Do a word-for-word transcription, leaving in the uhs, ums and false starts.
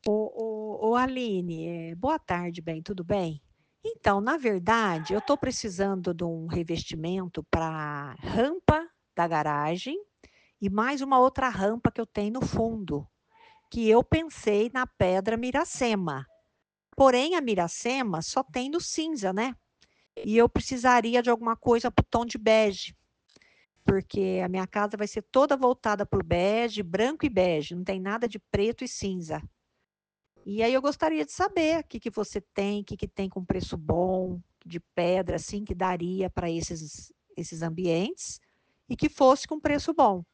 Ô, ô, ô Aline, eh, boa tarde, bem, tudo bem? Então, na verdade, eu estou precisando de um revestimento para rampa da garagem e mais uma outra rampa que eu tenho no fundo, que eu pensei na pedra Miracema. Porém, a Miracema só tem no cinza, né? E eu precisaria de alguma coisa para o tom de bege, porque a minha casa vai ser toda voltada por bege, branco e bege, não tem nada de preto e cinza. E aí eu gostaria de saber o que que você tem, o que que tem com preço bom, de pedra, assim, que daria para esses, esses ambientes e que fosse com preço bom.